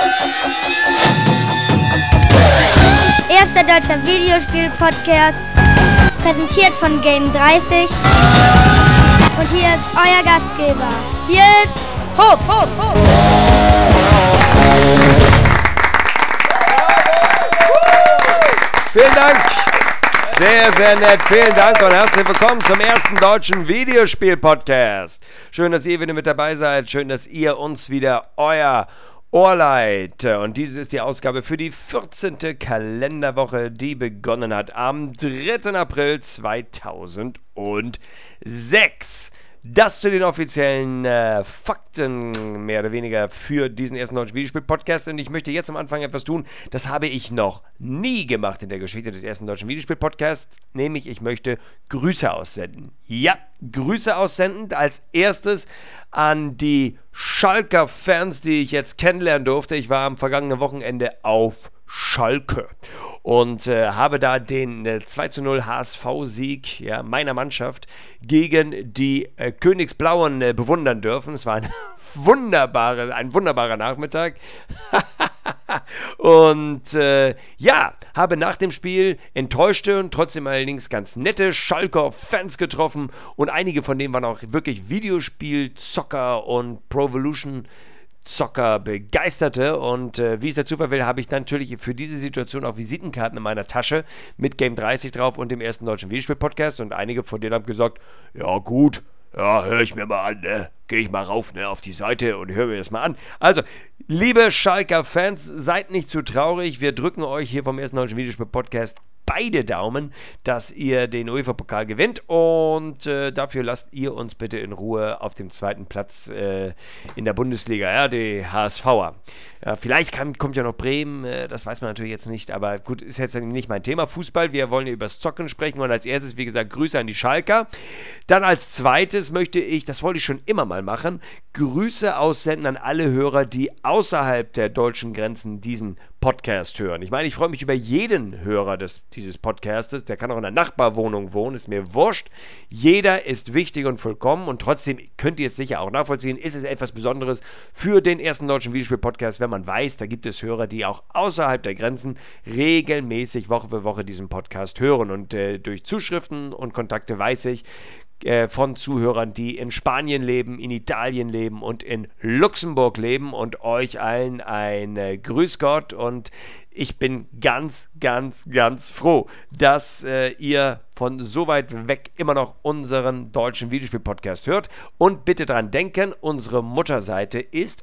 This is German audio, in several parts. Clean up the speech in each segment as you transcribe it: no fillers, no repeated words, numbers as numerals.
Erster deutscher Videospiel-Podcast, präsentiert von Game30. Und hier ist euer Gastgeber, Nils Hopp. Vielen Dank. Sehr, sehr nett. Vielen Dank und herzlich willkommen zum ersten deutschen Videospiel-Podcast. Schön, dass ihr wieder mit dabei seid. Schön, dass ihr uns wieder euer Ohr leiht. Und dieses ist die Ausgabe für die 14. Kalenderwoche, die begonnen hat am 3. April 2006. Das zu den offiziellen Fakten, mehr oder weniger, für diesen ersten deutschen Videospiel-Podcast. Und ich möchte jetzt am Anfang etwas tun, das habe ich noch nie gemacht in der Geschichte des ersten deutschen Videospiel-Podcasts, nämlich ich möchte Grüße aussenden. Ja, Grüße aussenden als erstes an die Schalker Fans, die ich jetzt kennenlernen durfte. Ich war am vergangenen Wochenende auf Schalke und habe da den 2:0 HSV-Sieg meiner Mannschaft gegen die Königsblauen bewundern dürfen. Es war ein wunderbarer Nachmittag. Und habe nach dem Spiel enttäuschte und trotzdem allerdings ganz nette Schalker Fans getroffen und einige von denen waren auch wirklich Videospiel-Zocker und Pro Evolution Zocker Begeisterte und wie es der Zufall will, habe ich natürlich für diese Situation auch Visitenkarten in meiner Tasche mit Game30 drauf und dem ersten deutschen Videospiel-Podcast und einige von denen haben gesagt, ja gut, ja, höre ich mir mal an, ne? Gehe ich mal rauf, ne, auf die Seite und höre mir das mal an. Also, liebe Schalker Fans, seid nicht zu traurig. Wir drücken euch hier vom ersten deutschen Videospiel-Podcast beide Daumen, dass ihr den UEFA-Pokal gewinnt und dafür lasst ihr uns bitte in Ruhe auf dem zweiten Platz in der Bundesliga, ja, die HSVer. Ja, vielleicht kommt ja noch Bremen, das weiß man natürlich jetzt nicht, aber gut, ist jetzt nicht mein Thema, Fußball, wir wollen ja über das Zocken sprechen und als erstes, wie gesagt, Grüße an die Schalker. Dann als zweites möchte ich, das wollte ich schon immer mal machen, Grüße aussenden an alle Hörer, die außerhalb der deutschen Grenzen diesen Podcast hören. Ich meine, ich freue mich über jeden Hörer dieses Podcastes, der kann auch in einer Nachbarwohnung wohnen, ist mir wurscht. Jeder ist wichtig und vollkommen und trotzdem könnt ihr es sicher auch nachvollziehen, ist es etwas Besonderes für den ersten deutschen Videospiel-Podcast, wenn man weiß, da gibt es Hörer, die auch außerhalb der Grenzen regelmäßig Woche für Woche diesen Podcast hören und durch Zuschriften und Kontakte weiß ich, von Zuhörern, die in Spanien leben, in Italien leben und in Luxemburg leben und euch allen ein Grüß Gott und ich bin ganz, ganz, ganz froh, dass ihr von so weit weg immer noch unseren deutschen Videospiel-Podcast hört und bitte dran denken, unsere Mutterseite ist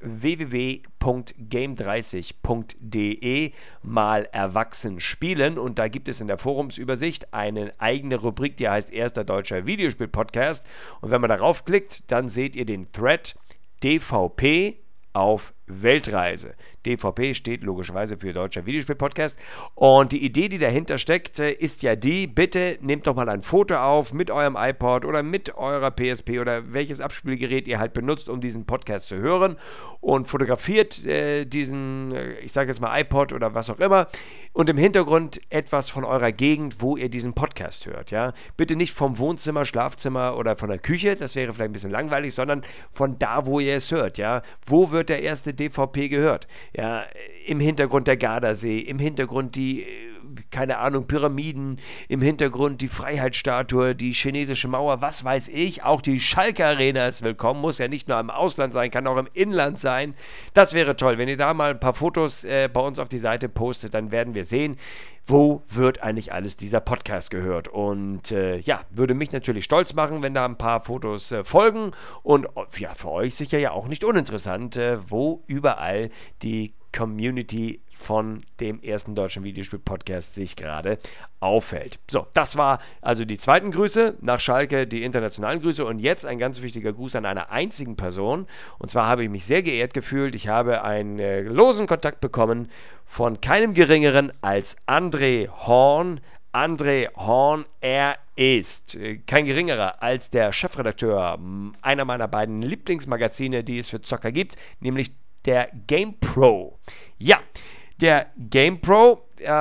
www.game30.de mal erwachsen spielen und da gibt es in der Forumsübersicht eine eigene Rubrik, die heißt erster deutscher Videospiel-Podcast und wenn man darauf klickt, dann seht ihr den Thread DVP auf Weltreise. DVP steht logischerweise für Deutscher Videospiel-Podcast und die Idee, die dahinter steckt, ist ja die, bitte nehmt doch mal ein Foto auf mit eurem iPod oder mit eurer PSP oder welches Abspielgerät ihr halt benutzt, um diesen Podcast zu hören und fotografiert diesen, ich sage jetzt mal iPod oder was auch immer und im Hintergrund etwas von eurer Gegend, wo ihr diesen Podcast hört, ja. Bitte nicht vom Wohnzimmer, Schlafzimmer oder von der Küche, das wäre vielleicht ein bisschen langweilig, sondern von da, wo ihr es hört, ja. Wo wird der erste DVP gehört? Ja, im Hintergrund der Gardasee, im Hintergrund die, keine Ahnung, Pyramiden, im Hintergrund die Freiheitsstatue, die chinesische Mauer, was weiß ich, auch die Schalke Arena ist willkommen, muss ja nicht nur im Ausland sein, kann auch im Inland sein. Das wäre toll, wenn ihr da mal ein paar Fotos bei uns auf die Seite postet, dann werden wir sehen, wo wird eigentlich alles dieser Podcast gehört und würde mich natürlich stolz machen, wenn da ein paar Fotos folgen und ja, für euch sicher ja auch nicht uninteressant, wo überall die Community von dem ersten deutschen Videospiel-Podcast sich gerade auffällt. So, das war also die zweiten Grüße nach Schalke, die internationalen Grüße und jetzt ein ganz wichtiger Gruß an einer einzigen Person und zwar habe ich mich sehr geehrt gefühlt, ich habe einen losen Kontakt bekommen von keinem geringeren als André Horn. André Horn, er ist kein geringerer als der Chefredakteur einer meiner beiden Lieblingsmagazine, die es für Zocker gibt, nämlich der GamePro. Ja, der GamePro,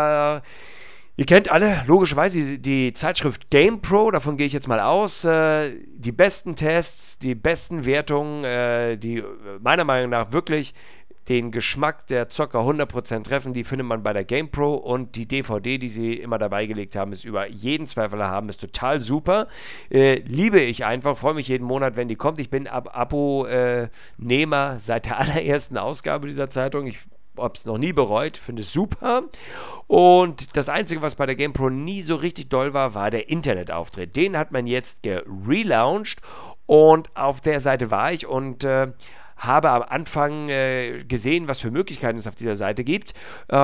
ihr kennt alle logischerweise die Zeitschrift GamePro, davon gehe ich jetzt mal aus. Die besten Tests, die besten Wertungen, die meiner Meinung nach wirklich den Geschmack der Zocker 100% treffen, die findet man bei der GamePro, und die DVD, die sie immer dabei gelegt haben, ist über jeden Zweifel erhaben, ist total super. Liebe ich einfach, freue mich jeden Monat, wenn die kommt. Ich bin Abo-Nehmer seit der allerersten Ausgabe dieser Zeitung. Ich habe es noch nie bereut, finde es super. Und das Einzige, was bei der GamePro nie so richtig doll war, war der Internetauftritt. Den hat man jetzt gelauncht, und auf der Seite war ich und habe am Anfang gesehen, was für Möglichkeiten es auf dieser Seite gibt.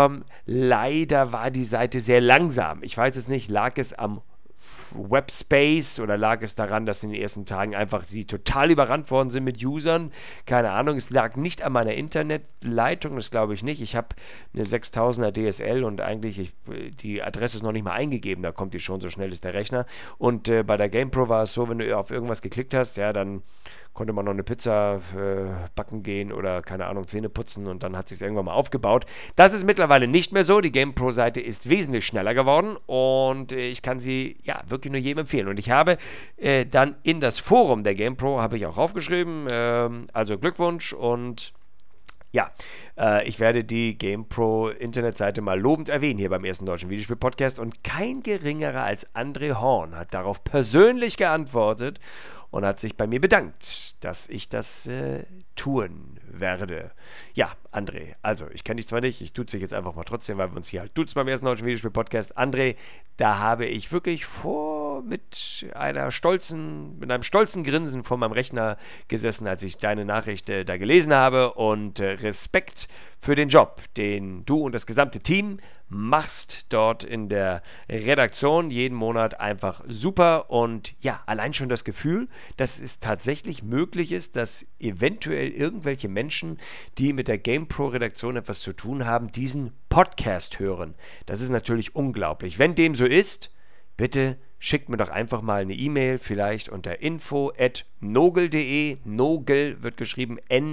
Leider war die Seite sehr langsam. Ich weiß es nicht, lag es am Webspace oder lag es daran, dass in den ersten Tagen einfach sie total überrannt worden sind mit Usern? Keine Ahnung, es lag nicht an meiner Internetleitung, das glaube ich nicht. Ich habe eine 6000er DSL und eigentlich, die Adresse ist noch nicht mal eingegeben, da kommt die schon, so schnell ist der Rechner. Und bei der GamePro war es so, wenn du auf irgendwas geklickt hast, ja, dann konnte man noch eine Pizza backen gehen oder, keine Ahnung, Zähne putzen, und dann hat es sich irgendwann mal aufgebaut. Das ist mittlerweile nicht mehr so. Die GamePro-Seite ist wesentlich schneller geworden, und ich kann sie ja wirklich nur jedem empfehlen. Und ich habe dann in das Forum der GamePro, habe ich auch aufgeschrieben, also Glückwunsch, und ja, ich werde die GamePro Internetseite mal lobend erwähnen hier beim ersten deutschen Videospiel-Podcast, und kein geringerer als André Horn hat darauf persönlich geantwortet und hat sich bei mir bedankt, dass ich das tun werde. Ja, André, also ich kenne dich zwar nicht, ich duze dich jetzt einfach mal trotzdem, weil wir uns hier halt duzen beim ersten deutschen Videospiel-Podcast. André, da habe ich wirklich mit einem stolzen Grinsen vor meinem Rechner gesessen, als ich deine Nachricht da gelesen habe, und Respekt für den Job, den du und das gesamte Team machst dort in der Redaktion jeden Monat, einfach super. Und ja, allein schon das Gefühl, dass es tatsächlich möglich ist, dass eventuell irgendwelche Menschen, die mit der GamePro-Redaktion etwas zu tun haben, diesen Podcast hören. Das ist natürlich unglaublich. Wenn dem so ist, bitte schickt mir doch einfach mal eine E-Mail, vielleicht unter info@nogel.de. Nogel wird geschrieben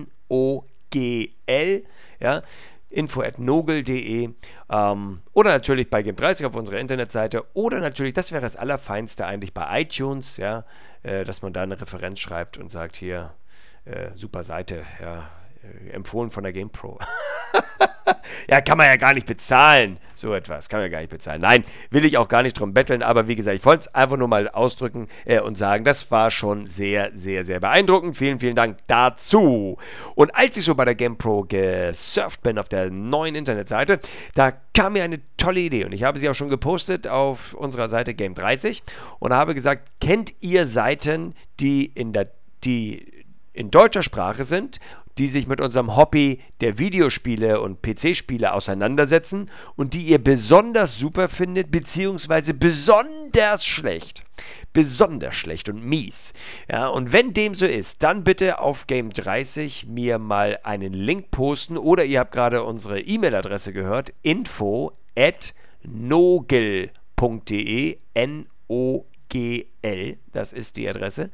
N-O-G-L, ja, info@nogel.de, oder natürlich bei Game30 auf unserer Internetseite, oder natürlich, das wäre das Allerfeinste eigentlich, bei iTunes, ja, dass man da eine Referenz schreibt und sagt, hier, super Seite, ja, empfohlen von der GamePro. Ja, kann man ja gar nicht bezahlen, so etwas, kann man ja gar nicht bezahlen. Nein, will ich auch gar nicht drum betteln, aber wie gesagt, ich wollte es einfach nur mal ausdrücken und sagen, das war schon sehr, sehr, sehr beeindruckend. Vielen, vielen Dank dazu. Und als ich so bei der GamePro gesurft bin auf der neuen Internetseite, da kam mir eine tolle Idee, und ich habe sie auch schon gepostet auf unserer Seite Game30 und habe gesagt, kennt ihr Seiten, die in deutscher Sprache sind, die sich mit unserem Hobby der Videospiele und PC-Spiele auseinandersetzen und die ihr besonders super findet, beziehungsweise besonders schlecht und mies. Ja, und wenn dem so ist, dann bitte auf Game30 mir mal einen Link posten, oder ihr habt gerade unsere E-Mail-Adresse gehört, info@nogel.de, N-O-G-L, das ist die Adresse,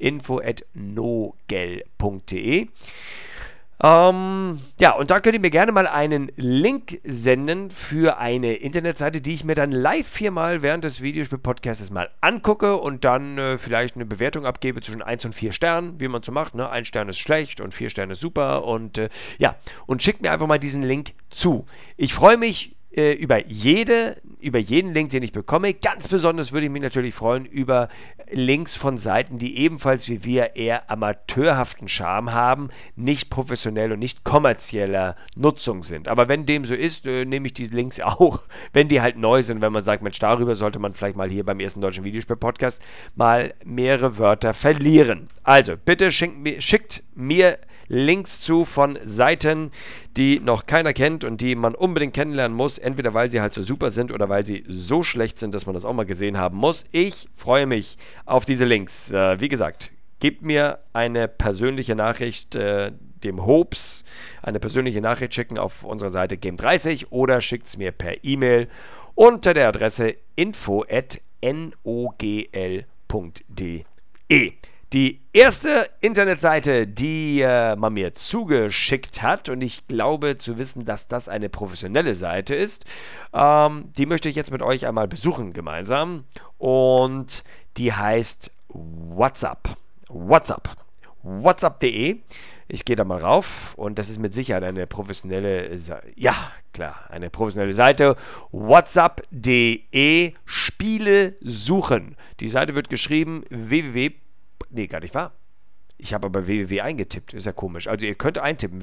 info@nogel.de. Ja, und da könnt ihr mir gerne mal einen Link senden für eine Internetseite, die ich mir dann live hier mal während des Videospiel-Podcasts mal angucke und dann vielleicht eine Bewertung abgebe zwischen 1 und 4 Sternen, wie man so macht, ne? 1 Stern ist schlecht und 4 Sterne ist super, und ja, und schickt mir einfach mal diesen Link zu. Ich freue mich über jeden Link, den ich bekomme. Ganz besonders würde ich mich natürlich freuen über Links von Seiten, die ebenfalls wie wir eher amateurhaften Charme haben, nicht professionell und nicht kommerzieller Nutzung sind. Aber wenn dem so ist, nehme ich die Links auch, wenn die halt neu sind, wenn man sagt, Mensch, darüber sollte man vielleicht mal hier beim ersten deutschen Videospiel-Podcast mal mehrere Wörter verlieren. Also, bitte schickt mir Links zu von Seiten, die noch keiner kennt und die man unbedingt kennenlernen muss, entweder weil sie halt so super sind oder weil sie so schlecht sind, dass man das auch mal gesehen haben muss. Ich freue mich auf diese Links. Wie gesagt, gebt mir eine persönliche Nachricht, dem Hopes eine persönliche Nachricht schicken auf unserer Seite Game30, oder schickt es mir per E-Mail unter der Adresse info@nogl.de. Die erste Internetseite, die man mir zugeschickt hat, und ich glaube zu wissen, dass das eine professionelle Seite ist, die möchte ich jetzt mit euch einmal besuchen gemeinsam, und die heißt WhatsApp. WhatsApp.de. Ich gehe da mal rauf und das ist mit Sicherheit eine professionelle Seite. Ja, klar, eine professionelle Seite. WhatsApp.de Spiele suchen. Die Seite wird geschrieben Nee, gar nicht wahr. Ich habe aber www eingetippt. Ist ja komisch. Also ihr könnt eintippen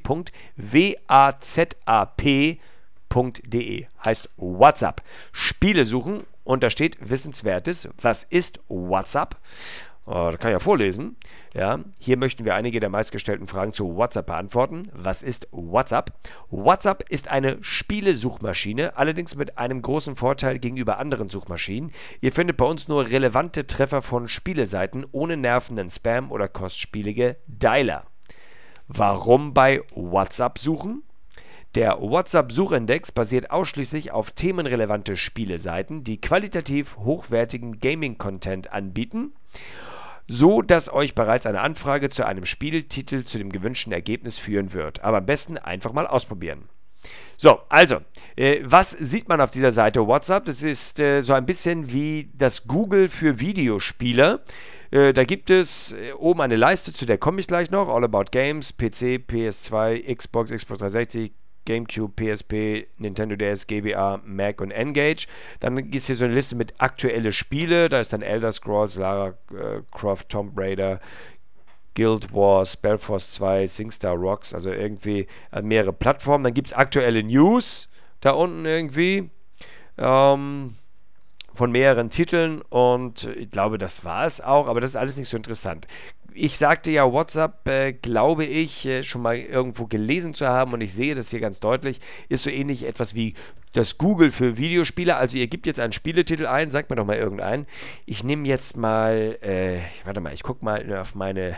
www.wazap.de heißt WhatsApp. Spiele suchen und da steht Wissenswertes. Was ist WhatsApp? Das kann ich ja vorlesen. Ja, hier möchten wir einige der meistgestellten Fragen zu WhatsApp beantworten. Was ist WhatsApp? WhatsApp ist eine Spielesuchmaschine, allerdings mit einem großen Vorteil gegenüber anderen Suchmaschinen. Ihr findet bei uns nur relevante Treffer von Spieleseiten ohne nervenden Spam oder kostspielige Dialer. Warum bei WhatsApp suchen? Der WhatsApp-Suchindex basiert ausschließlich auf themenrelevante Spieleseiten, die qualitativ hochwertigen Gaming-Content anbieten, so dass euch bereits eine Anfrage zu einem Spieltitel zu dem gewünschten Ergebnis führen wird. Aber am besten einfach mal ausprobieren. So, also, was sieht man auf dieser Seite WhatsApp? Das ist so ein bisschen wie das Google für Videospieler. Da gibt es oben eine Leiste, zu der komme ich gleich noch. All About Games, PC, PS2, Xbox, Xbox 360, GameCube, PSP, Nintendo DS, GBA, Mac und N-Gage. Dann ist hier so eine Liste mit aktuelle Spiele. Da ist dann Elder Scrolls, Lara Croft, Tomb Raider, Guild Wars, Spellforce 2, SingStar Rocks, also irgendwie mehrere Plattformen. Dann gibt es aktuelle News da unten irgendwie von mehreren Titeln und ich glaube, das war es auch, aber das ist alles nicht so interessant. Ich sagte ja, WhatsApp, glaube ich, schon mal irgendwo gelesen zu haben und ich sehe das hier ganz deutlich, ist so ähnlich etwas wie das Google für Videospiele. Also ihr gebt jetzt einen Spieletitel ein, sagt mir doch mal irgendeinen. Ich nehme jetzt mal, warte mal, ich gucke mal auf meine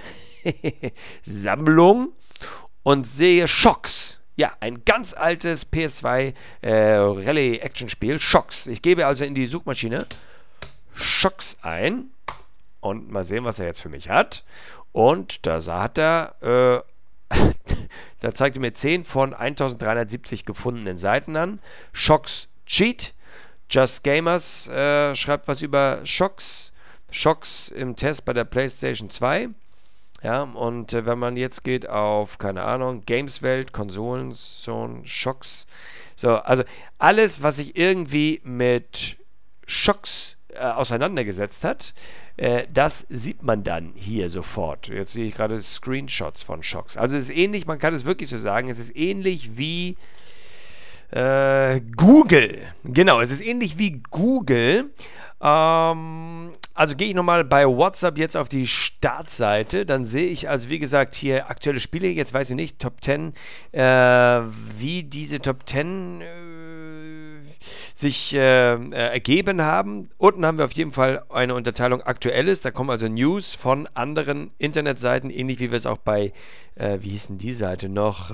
Sammlung und sehe Shocks. Ja, ein ganz altes PS2 Rallye-Action-Spiel, Shocks. Ich gebe also in die Suchmaschine Shocks ein. Und mal sehen, was er jetzt für mich hat. Und da hat er, da zeigt er mir 10 von 1370 gefundenen Seiten an. Shocks Cheat. Just Gamers schreibt was über Shocks. Shocks im Test bei der PlayStation 2. Ja, und wenn man jetzt geht auf, keine Ahnung, Gameswelt, Konsolenzone, Shocks. So, also alles, was sich irgendwie mit Shocks auseinandergesetzt hat, das sieht man dann hier sofort. Jetzt sehe ich gerade Screenshots von Shocks. Also es ist ähnlich, man kann es wirklich so sagen, es ist ähnlich wie Google. Genau, es ist ähnlich wie Google. Also gehe ich nochmal bei WhatsApp jetzt auf die Startseite, dann sehe ich also wie gesagt hier aktuelle Spiele, jetzt weiß ich nicht, Top 10, wie diese Top 10 sich ergeben haben. Unten haben wir auf jeden Fall eine Unterteilung Aktuelles, da kommen also News von anderen Internetseiten, ähnlich wie wir es auch bei, wie hieß denn die Seite noch,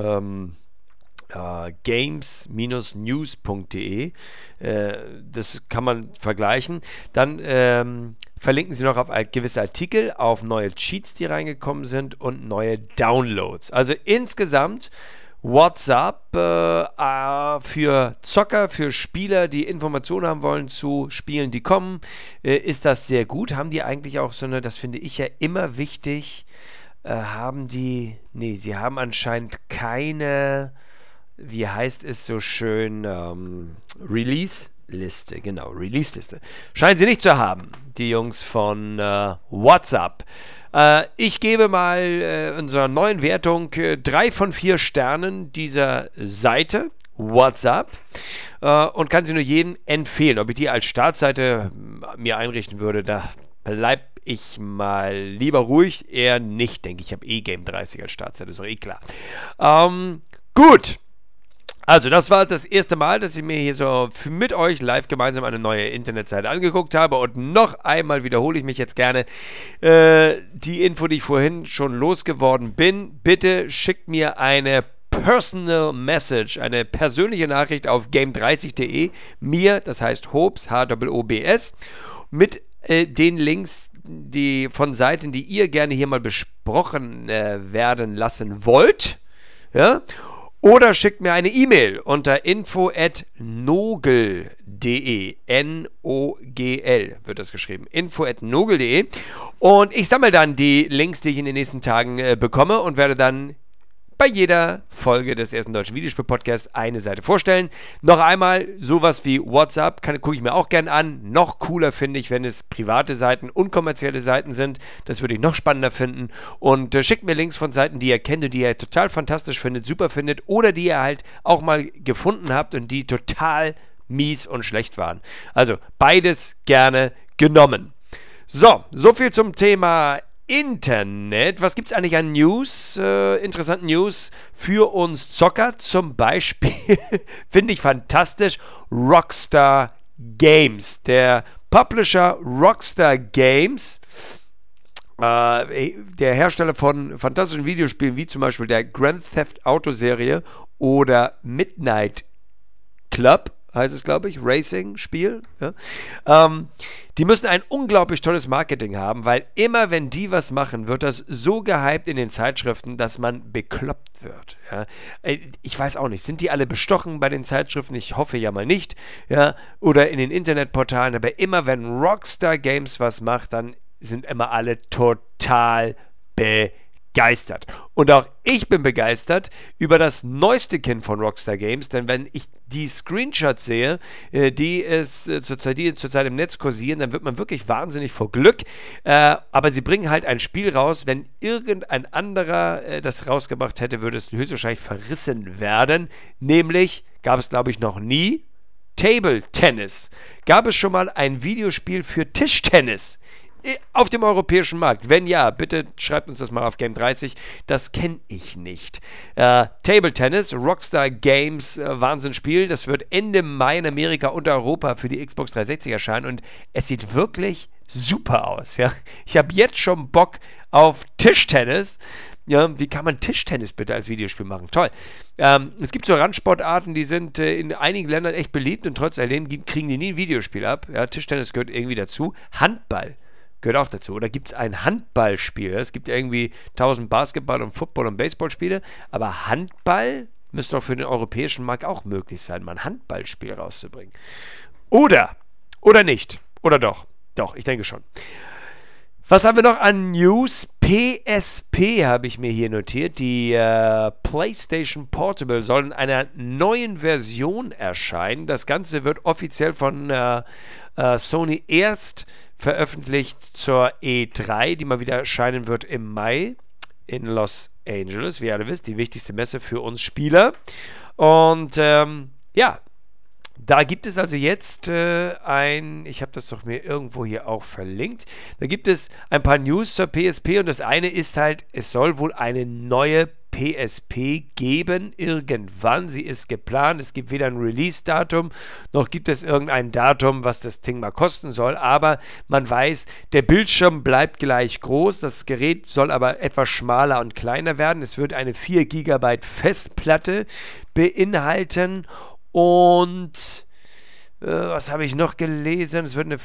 games-news.de. Das kann man vergleichen. Dann verlinken sie noch auf gewisse Artikel, auf neue Cheats, die reingekommen sind und neue Downloads. Also insgesamt WhatsApp für Zocker, für Spieler, die Informationen haben wollen zu Spielen, die kommen, ist das sehr gut. Haben die eigentlich auch so eine, das finde ich ja immer wichtig, sie haben anscheinend keine, wie heißt es so schön, Release-Liste, genau, Release-Liste. Scheinen sie nicht zu haben, die Jungs von WhatsApp. Ich gebe mal unserer neuen Wertung 3 von 4 Sternen dieser Seite, WhatsApp, und kann sie nur jedem empfehlen. Ob ich die als Startseite mir einrichten würde, da bleibe ich mal lieber ruhig, eher nicht, denke ich. Ich habe Game 30 als Startseite, ist doch klar. Gut. Also, das war das erste Mal, dass ich mir hier so mit euch live gemeinsam eine neue Internetseite angeguckt habe. Und noch einmal wiederhole ich mich jetzt gerne die Info, die ich vorhin schon losgeworden bin. Bitte schickt mir eine Personal Message, eine persönliche Nachricht auf game30.de. Mir, das heißt Hobs, H-O-B-S, mit den Links von Seiten, die ihr gerne hier mal besprochen werden lassen wollt. Ja. Oder schickt mir eine E-Mail unter info@nogel.de. N-O-G-L wird das geschrieben. info@nogel.de. Und ich sammle dann die Links, die ich in den nächsten Tagen bekomme und werde dann bei jeder Folge des ersten deutschen Videospiel-Podcasts eine Seite vorstellen. Noch einmal, sowas wie WhatsApp gucke ich mir auch gern an. Noch cooler finde ich, wenn es private Seiten, unkommerzielle Seiten sind. Das würde ich noch spannender finden. Und schickt mir Links von Seiten, die ihr kennt und die ihr total fantastisch findet, super findet oder die ihr halt auch mal gefunden habt und die total mies und schlecht waren. Also beides gerne genommen. So viel zum Thema Internet. Was gibt es eigentlich an News, interessanten News für uns Zocker? Zum Beispiel, finde ich fantastisch, Rockstar Games. Der Publisher Rockstar Games, der Hersteller von fantastischen Videospielen, wie zum Beispiel der Grand Theft Auto Serie oder Midnight Club, heißt es, glaube ich, Racing-Spiel. Ja? Die müssen ein unglaublich tolles Marketing haben, weil immer, wenn die was machen, wird das so gehypt in den Zeitschriften, dass man bekloppt wird. Ja? Ich weiß auch nicht, sind die alle bestochen bei den Zeitschriften? Ich hoffe ja mal nicht. Ja? Oder in den Internetportalen, aber immer, wenn Rockstar Games was macht, dann sind immer alle total begeistert. Und auch ich bin begeistert über das neueste Kind von Rockstar Games, denn wenn ich die Screenshots sehe, die zurzeit im Netz kursieren, dann wird man wirklich wahnsinnig vor Glück. Aber sie bringen halt ein Spiel raus, wenn irgendein anderer das rausgebracht hätte, würde es höchstwahrscheinlich verrissen werden. Nämlich, gab es glaube ich noch nie, Table Tennis. Gab es schon mal ein Videospiel für Tischtennis auf dem europäischen Markt? Wenn ja, bitte schreibt uns das mal auf Game 30. Das kenne ich nicht. Table Tennis, Rockstar Games, Wahnsinnsspiel. Das wird Ende Mai in Amerika und Europa für die Xbox 360 erscheinen und es sieht wirklich super aus. Ja? Ich habe jetzt schon Bock auf Tischtennis. Ja, wie kann man Tischtennis bitte als Videospiel machen? Toll. Es gibt so Randsportarten, die sind in einigen Ländern echt beliebt und trotz alledem kriegen die nie ein Videospiel ab. Ja, Tischtennis gehört irgendwie dazu. Handball gehört auch dazu. Oder gibt es ein Handballspiel? Es gibt irgendwie 1000 Basketball- und Football- und Baseballspiele, aber Handball müsste doch für den europäischen Markt auch möglich sein, mal ein Handballspiel rauszubringen. Oder nicht. Oder doch. Doch, ich denke schon. Was haben wir noch an News? PSP habe ich mir hier notiert. Die PlayStation Portable soll in einer neuen Version erscheinen. Das Ganze wird offiziell von Sony erst veröffentlicht zur E3, die mal wieder erscheinen wird im Mai in Los Angeles. Wie ihr alle wisst, die wichtigste Messe für uns Spieler. Und da gibt es also jetzt ich habe das doch mir irgendwo hier auch verlinkt, da gibt es ein paar News zur PSP und das eine ist halt, es soll wohl eine neue PSP geben, irgendwann, sie ist geplant, es gibt weder ein Release-Datum, noch gibt es irgendein Datum, was das Ding mal kosten soll, aber man weiß, der Bildschirm bleibt gleich groß, das Gerät soll aber etwas schmaler und kleiner werden, es wird eine 4 GB Festplatte beinhalten. Und was habe ich noch gelesen? Es wird eine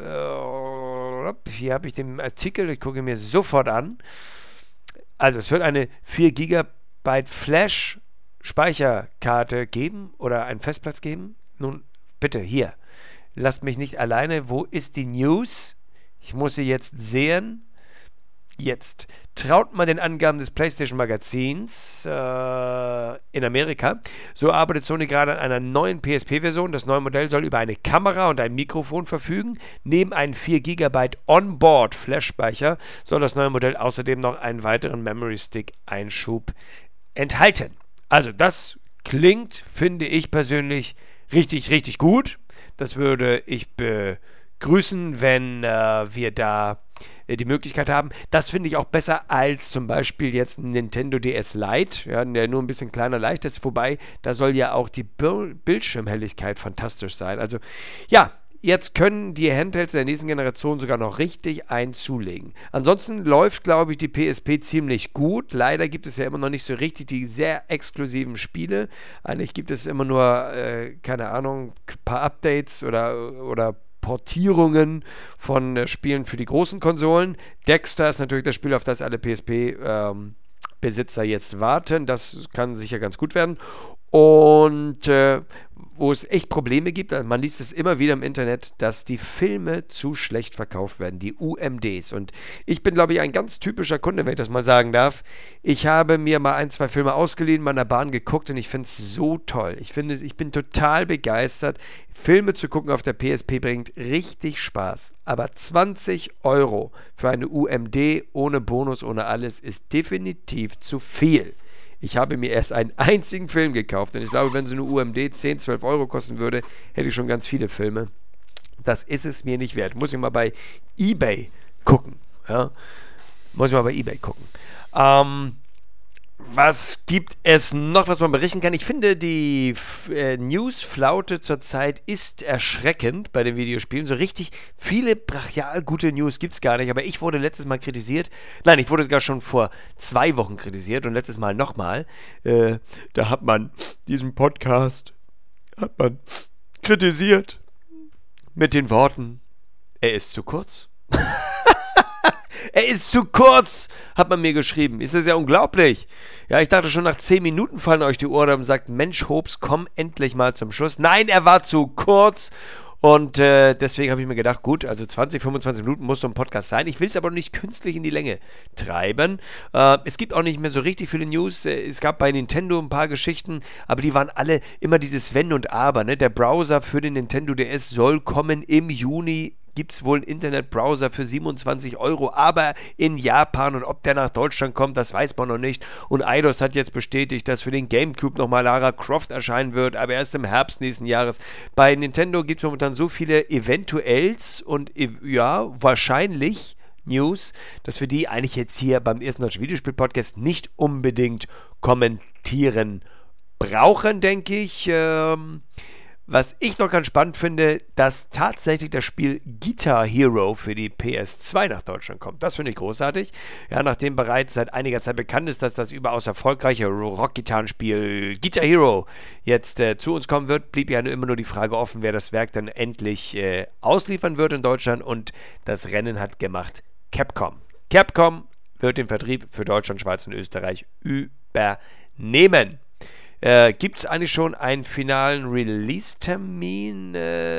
hier habe ich den Artikel, ich gucke mir sofort an. Also es wird eine 4 GB Flash Speicherkarte geben oder einen Festplatz geben. Nun, bitte, hier. Lasst mich nicht alleine. Wo ist die News? Ich muss sie jetzt sehen. Jetzt. Traut man den Angaben des PlayStation Magazins in Amerika, so arbeitet Sony gerade an einer neuen PSP-Version. Das neue Modell soll über eine Kamera und ein Mikrofon verfügen. Neben einem 4 GB Onboard-Flash-Speicher soll das neue Modell außerdem noch einen weiteren Memory-Stick-Einschub enthalten. Also das klingt, finde ich persönlich, richtig, richtig gut. Das würde ich begrüßen, wenn wir da die Möglichkeit haben. Das finde ich auch besser als zum Beispiel jetzt ein Nintendo DS Lite, ja, der nur ein bisschen kleiner leicht ist, wobei da soll ja auch die Bildschirmhelligkeit fantastisch sein. Also ja, jetzt können die Handhelds der nächsten Generation sogar noch richtig einzulegen. Ansonsten läuft, glaube ich, die PSP ziemlich gut. Leider gibt es ja immer noch nicht so richtig die sehr exklusiven Spiele. Eigentlich gibt es immer nur, keine Ahnung, ein paar Updates oder Portierungen von Spielen für die großen Konsolen. Dexter ist natürlich das Spiel, auf das alle PSP Mac-Besitzer jetzt warten. Das kann sicher ganz gut werden. Und wo es echt Probleme gibt, also man liest es immer wieder im Internet, dass die Filme zu schlecht verkauft werden, die UMDs. Und ich bin, glaube ich, ein ganz typischer Kunde, wenn ich das mal sagen darf. Ich habe mir mal 1, 2 Filme ausgeliehen, mal in der Bahn geguckt und ich finde es so toll. Ich bin total begeistert. Filme zu gucken auf der PSP bringt richtig Spaß. Aber 20 € für eine UMD ohne Bonus, ohne alles, ist definitiv zu viel. Ich habe mir erst einen einzigen Film gekauft und ich glaube, wenn so eine UMD 10, 12 € kosten würde, hätte ich schon ganz viele Filme. Das ist es mir nicht wert. Muss ich mal bei eBay gucken. Ja? Was gibt es noch, was man berichten kann? Ich finde, die News-Flaute zurzeit ist erschreckend bei den Videospielen. So richtig viele brachial gute News gibt es gar nicht. Aber ich wurde letztes Mal kritisiert. Nein, ich wurde sogar schon vor 2 Wochen kritisiert und letztes Mal nochmal. Da hat man diesen Podcast kritisiert mit den Worten, er ist zu kurz. Er ist zu kurz, hat man mir geschrieben. Ist das ja unglaublich. Ja, ich dachte schon, nach 10 Minuten fallen euch die Ohren und sagt, Mensch, Hobbs, komm endlich mal zum Schluss. Nein, er war zu kurz. Und deswegen habe ich mir gedacht, gut, also 20, 25 Minuten muss so ein Podcast sein. Ich will es aber nicht künstlich in die Länge treiben. Es gibt auch nicht mehr so richtig viele News. Es gab bei Nintendo ein paar Geschichten, aber die waren alle immer dieses Wenn und Aber. Ne? Der Browser für den Nintendo DS soll kommen im Juni. Gibt es wohl einen Internetbrowser für 27 €, aber in Japan, und ob der nach Deutschland kommt, das weiß man noch nicht. Und Eidos hat jetzt bestätigt, dass für den Gamecube nochmal Lara Croft erscheinen wird, aber erst im Herbst nächsten Jahres. Bei Nintendo gibt es momentan so viele Eventuells und ja, wahrscheinlich News, dass wir die eigentlich jetzt hier beim ersten deutschen Videospiel-Podcast nicht unbedingt kommentieren brauchen, denke ich. Was ich noch ganz spannend finde, dass tatsächlich das Spiel Guitar Hero für die PS2 nach Deutschland kommt. Das finde ich großartig. Ja, nachdem bereits seit einiger Zeit bekannt ist, dass das überaus erfolgreiche Rock-Gitarrenspiel Guitar Hero jetzt zu uns kommen wird, blieb ja immer nur die Frage offen, wer das Werk dann endlich ausliefern wird in Deutschland, und das Rennen hat gemacht Capcom. Capcom wird den Vertrieb für Deutschland, Schweiz und Österreich übernehmen. Gibt es eigentlich schon einen finalen Release-Termin?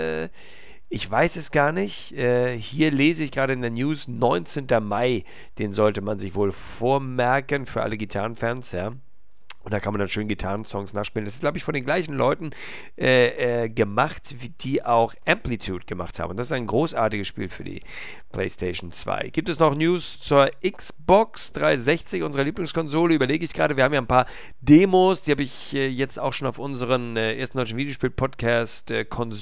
Ich weiß es gar nicht. Hier lese ich gerade in der News, 19. Mai. Den sollte man sich wohl vormerken für alle Gitarrenfans, ja. Und da kann man dann schön Gitarrensongs nachspielen. Das ist, glaube ich, von den gleichen Leuten gemacht, die auch Amplitude gemacht haben. Und das ist ein großartiges Spiel für die PlayStation 2. Gibt es noch News zur Xbox 360, unserer Lieblingskonsole? Überlege ich gerade. Wir haben ja ein paar Demos, die habe ich jetzt auch schon auf unseren ersten deutschen Videospiel-Podcast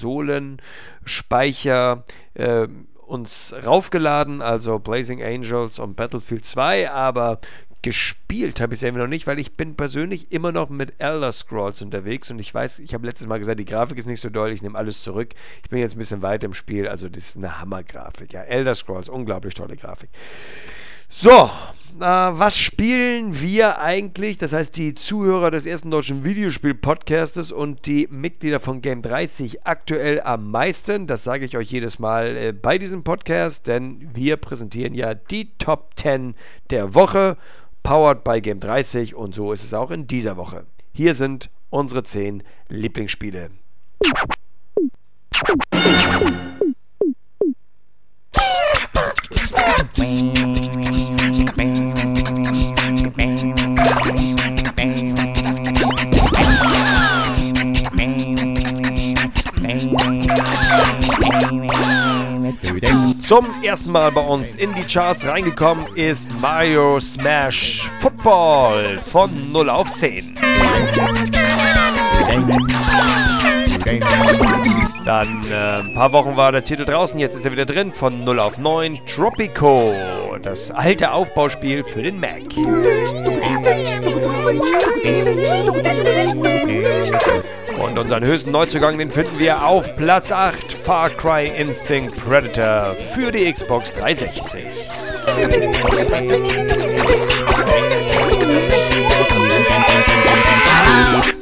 Konsolenspeicher uns raufgeladen. Also Blazing Angels und Battlefield 2, aber gespielt habe ich es irgendwie noch nicht, weil ich bin persönlich immer noch mit Elder Scrolls unterwegs und ich weiß, ich habe letztes Mal gesagt, die Grafik ist nicht so doll, ich nehme alles zurück. Ich bin jetzt ein bisschen weiter im Spiel, also das ist eine Hammergrafik. Ja, Elder Scrolls, unglaublich tolle Grafik. So, was spielen wir eigentlich? Das heißt, die Zuhörer des ersten deutschen Videospiel-Podcastes und die Mitglieder von Game30 aktuell am meisten. Das sage ich euch jedes Mal bei diesem Podcast, denn wir präsentieren ja die Top 10 der Woche, powered by Game30, und so ist es auch in dieser Woche. Hier sind unsere 10 Lieblingsspiele. Zum ersten Mal bei uns in die Charts reingekommen ist Mario Smash Football von 0 auf 10. Dann ein paar Wochen war der Titel draußen, jetzt ist er wieder drin, von 0 auf 9, Tropico, das alte Aufbauspiel für den Mac. Und unseren höchsten Neuzugang, den finden wir auf Platz 8, Far Cry Instinct Predator für die Xbox 360.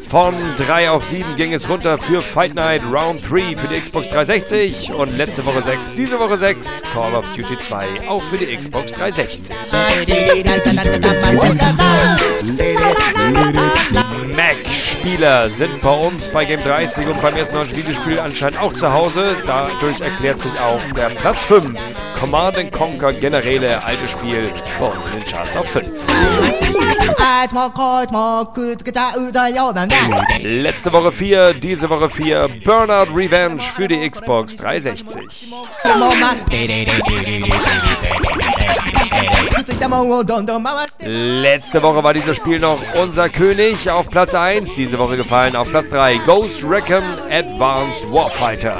Von 3 auf 7 ging es runter für Fight Night Round 3 für die Xbox 360 und letzte Woche 6, diese Woche 6, Call of Duty 2 auch für die Xbox 360. Mac-Spieler sind bei uns bei Game 30 und beim ersten neuen Videospiel anscheinend auch zu Hause. Dadurch erklärt sich auch der Platz 5. Command & Conquer Generäle, altes Spiel, bei uns in den Charts auf 5. Letzte Woche 4, diese Woche 4, Burnout Revenge für die Xbox 360. Letzte Woche war dieses Spiel noch unser König auf Platz 1, diese Woche gefallen auf Platz 3, Ghost Recon Advanced Warfighter.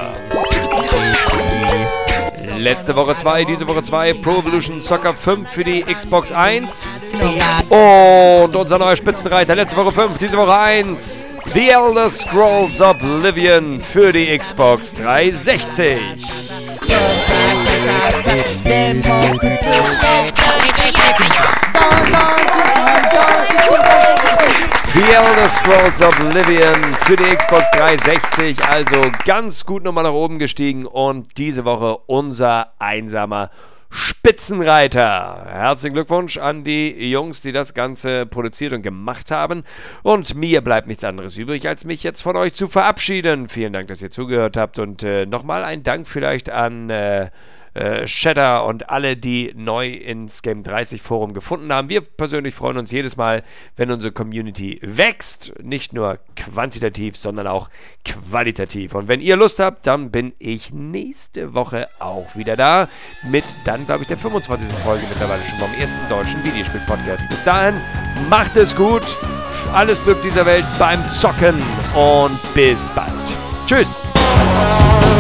Letzte Woche 2, diese Woche 2, Pro Evolution Soccer 5 für die Xbox 1. Und unser neuer Spitzenreiter, letzte Woche 5, diese Woche 1, The Elder Scrolls Oblivion für die Xbox 360. The Elder Scrolls Oblivion für die Xbox 360, also ganz gut nochmal nach oben gestiegen und diese Woche unser einsamer Spitzenreiter. Herzlichen Glückwunsch an die Jungs, die das Ganze produziert und gemacht haben. Und mir bleibt nichts anderes übrig, als mich jetzt von euch zu verabschieden. Vielen Dank, dass ihr zugehört habt und nochmal ein Dank vielleicht an Shatter und alle, die neu ins Game 30 Forum gefunden haben. Wir persönlich freuen uns jedes Mal, wenn unsere Community wächst. Nicht nur quantitativ, sondern auch qualitativ. Und wenn ihr Lust habt, dann bin ich nächste Woche auch wieder da. Mit dann, glaube ich, der 25. Folge mittlerweile schon vom ersten deutschen Videospiel-Podcast. Bis dahin, macht es gut. Alles Glück dieser Welt beim Zocken und bis bald. Tschüss.